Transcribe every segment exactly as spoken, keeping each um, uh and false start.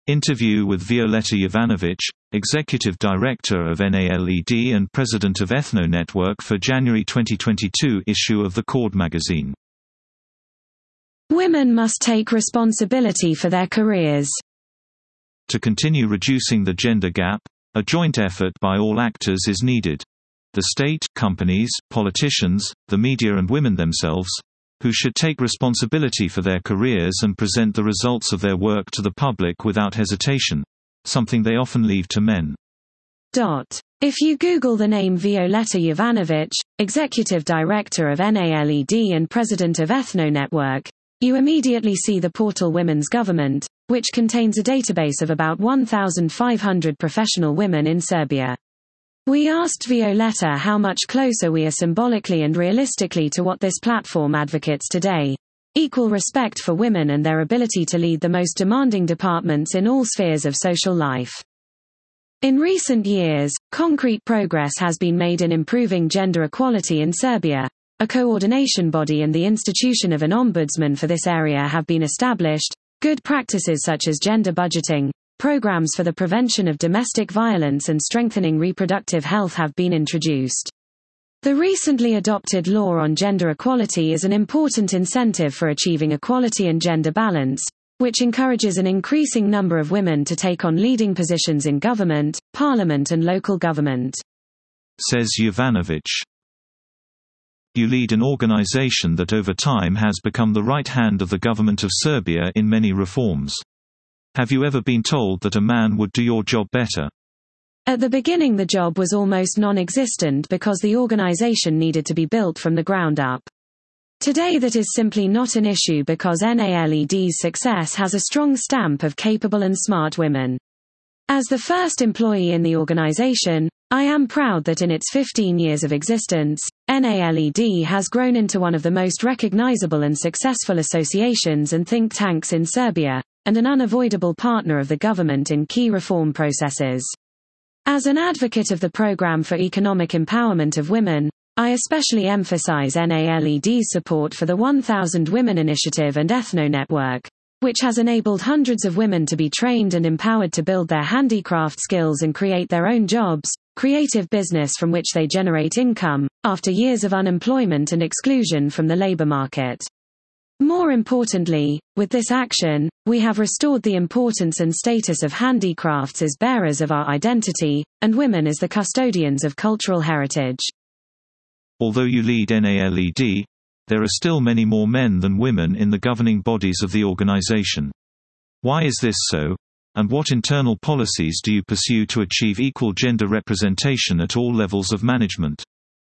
Interview with Violeta Jovanovic, Executive Director of NALED and President of Ethno Network for January twenty twenty-two issue of the Cord magazine. Women must take responsibility for their careers. To continue reducing the gender gap, a joint effort by all actors is needed. The state, companies, politicians, the media and women themselves, who should take responsibility for their careers and present the results of their work to the public without hesitation, something they often leave to men. If you Google the name Violeta Jovanovic, Executive Director of NALED and President of Ethno Network, you immediately see the portal Women's Government, which contains a database of about one thousand five hundred professional women in Serbia. We asked Violeta how much closer we are symbolically and realistically to what this platform advocates today: equal respect for women and their ability to lead the most demanding departments in all spheres of social life. In recent years, concrete progress has been made in improving gender equality in Serbia. A coordination body and the institution of an ombudsman for this area have been established. Good practices such as gender budgeting, programs for the prevention of domestic violence and strengthening reproductive health have been introduced. The recently adopted law on gender equality is an important incentive for achieving equality and gender balance, which encourages an increasing number of women to take on leading positions in government, parliament and local government. Says Jovanovic. You lead an organization that over time has become the right hand of the government of Serbia in many reforms. Have you ever been told that a man would do your job better? At the beginning the job was almost non-existent because the organization needed to be built from the ground up. Today that is simply not an issue because NALED's success has a strong stamp of capable and smart women. As the first employee in the organization, I am proud that in its fifteen years of existence, NALED has grown into one of the most recognizable and successful associations and think tanks in Serbia, and an unavoidable partner of the government in key reform processes. As an advocate of the program for economic empowerment of women, I especially emphasize NALED's support for the one thousand Women Initiative and Ethno Network, which has enabled hundreds of women to be trained and empowered to build their handicraft skills and create their own jobs, creative business from which they generate income, after years of unemployment and exclusion from the labor market. More importantly, with this action, we have restored the importance and status of handicrafts as bearers of our identity, and women as the custodians of cultural heritage. Although you lead NALED, there are still many more men than women in the governing bodies of the organization. Why is this so? And what internal policies do you pursue to achieve equal gender representation at all levels of management?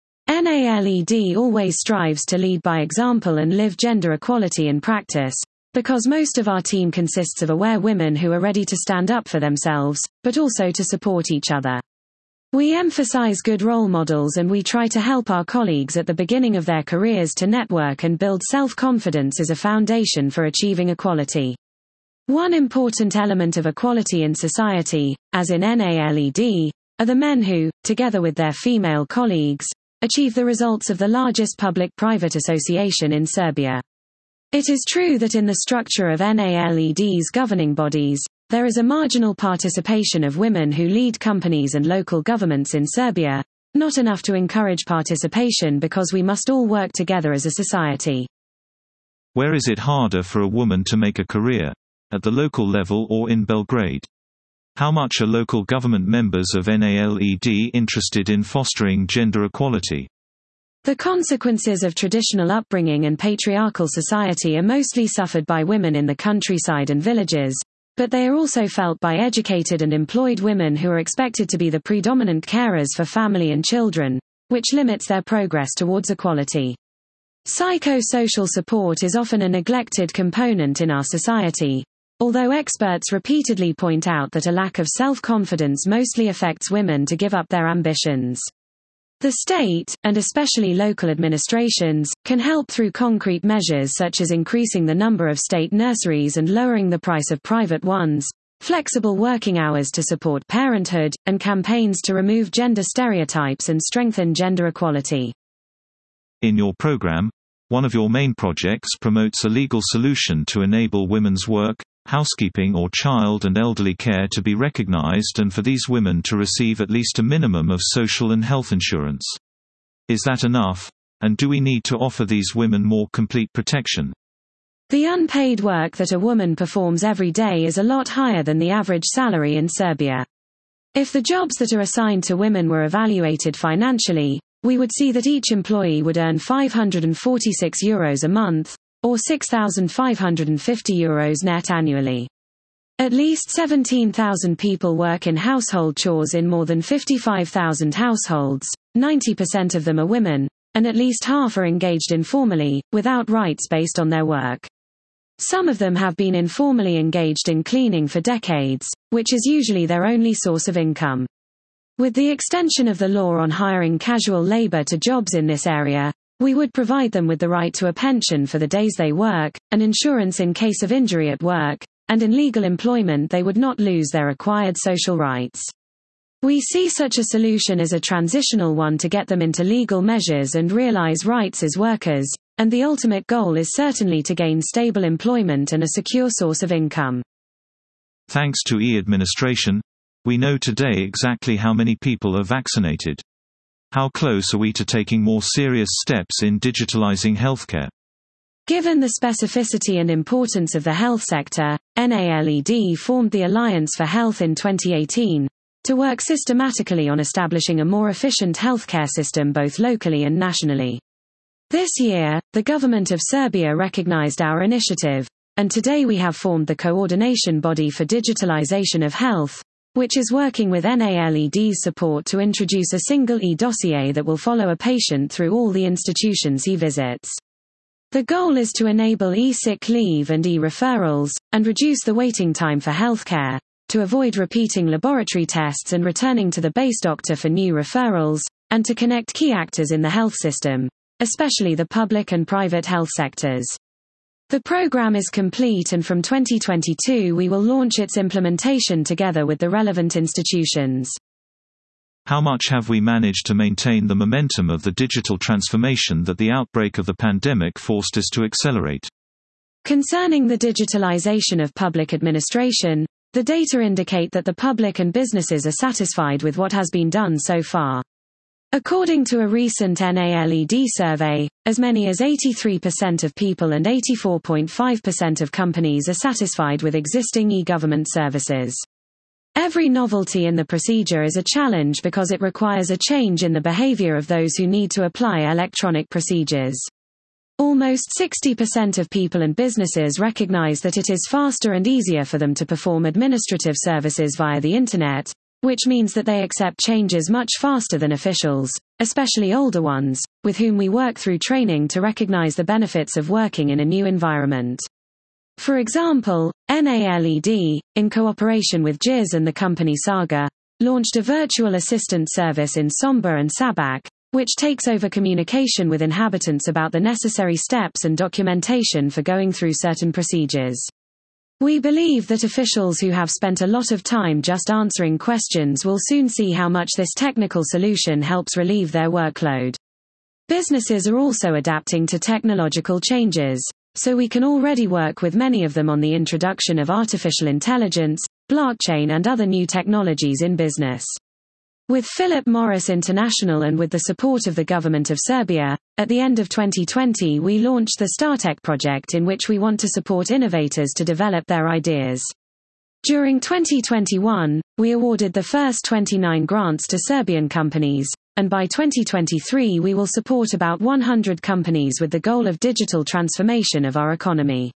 NALED always strives to lead by example and live gender equality in practice, because most of our team consists of aware women who are ready to stand up for themselves, but also to support each other. We emphasize good role models and we try to help our colleagues at the beginning of their careers to network and build self-confidence as a foundation for achieving equality. One important element of equality in society, as in NALED, are the men who, together with their female colleagues, achieve the results of the largest public-private association in Serbia. It is true that in the structure of NALED's governing bodies, there is a marginal participation of women who lead companies and local governments in Serbia, not enough to encourage participation because we must all work together as a society. Where is it harder for a woman to make a career? At the local level or in Belgrade? How much are local government members of NALED interested in fostering gender equality? The consequences of traditional upbringing and patriarchal society are mostly suffered by women in the countryside and villages, but they are also felt by educated and employed women who are expected to be the predominant carers for family and children, which limits their progress towards equality. Psycho-social support is often a neglected component in our society, although experts repeatedly point out that a lack of self-confidence mostly affects women to give up their ambitions. The state, and especially local administrations, can help through concrete measures such as increasing the number of state nurseries and lowering the price of private ones, flexible working hours to support parenthood, and campaigns to remove gender stereotypes and strengthen gender equality. In your program, one of your main projects promotes a legal solution to enable women's work, housekeeping or child and elderly care to be recognized and for these women to receive at least a minimum of social and health insurance. Is that enough? And do we need to offer these women more complete protection? The unpaid work that a woman performs every day is a lot higher than the average salary in Serbia. If the jobs that are assigned to women were evaluated financially, we would see that each employee would earn five hundred forty-six euros a month, or six thousand five hundred fifty euros net annually. At least seventeen thousand people work in household chores in more than fifty-five thousand households, ninety percent of them are women, and at least half are engaged informally, without rights based on their work. Some of them have been informally engaged in cleaning for decades, which is usually their only source of income. With the extension of the law on hiring casual labor to jobs in this area, we would provide them with the right to a pension for the days they work, and insurance in case of injury at work, and in legal employment they would not lose their acquired social rights. We see such a solution as a transitional one to get them into legal measures and realize rights as workers, and the ultimate goal is certainly to gain stable employment and a secure source of income. Thanks to e-administration, we know today exactly how many people are vaccinated. How close are we to taking more serious steps in digitalizing healthcare? Given the specificity and importance of the health sector, N A L E D formed the Alliance for Health in twenty eighteen, to work systematically on establishing a more efficient healthcare system both locally and nationally. This year, the government of Serbia recognized our initiative, and today we have formed the coordination body for digitalization of health, which is working with N A L E D's support to introduce a single e-dossier that will follow a patient through all the institutions he visits. The goal is to enable e-sick leave and e-referrals, and reduce the waiting time for healthcare, to avoid repeating laboratory tests and returning to the base doctor for new referrals, and to connect key actors in the health system, especially the public and private health sectors. The program is complete, and from twenty twenty-two we will launch its implementation together with the relevant institutions. How much have we managed to maintain the momentum of the digital transformation that the outbreak of the pandemic forced us to accelerate? Concerning the digitalization of public administration, the data indicate that the public and businesses are satisfied with what has been done so far. According to a recent N A L E D survey, as many as eighty-three percent of people and eighty-four point five percent of companies are satisfied with existing e-government services. Every novelty in the procedure is a challenge because it requires a change in the behavior of those who need to apply electronic procedures. Almost sixty percent of people and businesses recognize that it is faster and easier for them to perform administrative services via the Internet, which means that they accept changes much faster than officials, especially older ones, with whom we work through training to recognize the benefits of working in a new environment. For example, N A L E D, in cooperation with J I S and the company Saga, launched a virtual assistant service in Sombor and Sabak, which takes over communication with inhabitants about the necessary steps and documentation for going through certain procedures. We believe that officials who have spent a lot of time just answering questions will soon see how much this technical solution helps relieve their workload. Businesses are also adapting to technological changes, so we can already work with many of them on the introduction of artificial intelligence, blockchain and other new technologies in business. With Philip Morris International and with the support of the government of Serbia, at the end of twenty twenty we launched the StarTech project, in which we want to support innovators to develop their ideas. During twenty twenty-one, we awarded the first twenty-nine grants to Serbian companies, and by twenty twenty-three we will support about one hundred companies with the goal of digital transformation of our economy.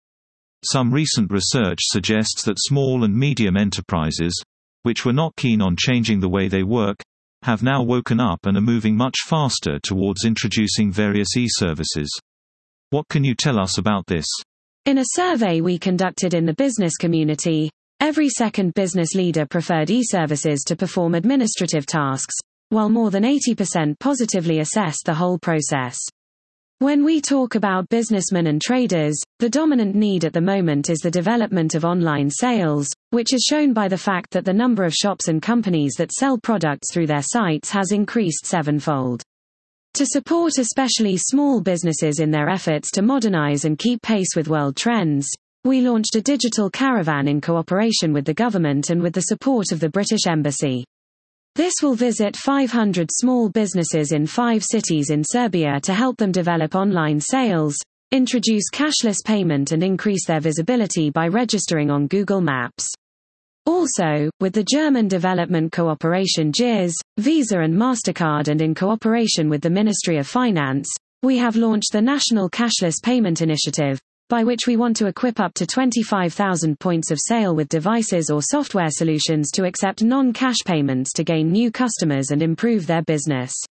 Some recent research suggests that small and medium enterprises, which were not keen on changing the way they work, have now woken up and are moving much faster towards introducing various e-services. What can you tell us about this? In a survey we conducted in the business community, every second business leader preferred e-services to perform administrative tasks, while more than eighty percent positively assessed the whole process. When we talk about businessmen and traders, the dominant need at the moment is the development of online sales, which is shown by the fact that the number of shops and companies that sell products through their sites has increased sevenfold. To support especially small businesses in their efforts to modernize and keep pace with world trends, we launched a digital caravan in cooperation with the government and with the support of the British Embassy. This will visit five hundred small businesses in five cities in Serbia to help them develop online sales, introduce cashless payment and increase their visibility by registering on Google Maps. Also, with the German Development Cooperation G I S, Visa and MasterCard and in cooperation with the Ministry of Finance, we have launched the National Cashless Payment Initiative, by which we want to equip up to twenty-five thousand points of sale with devices or software solutions to accept non-cash payments to gain new customers and improve their business.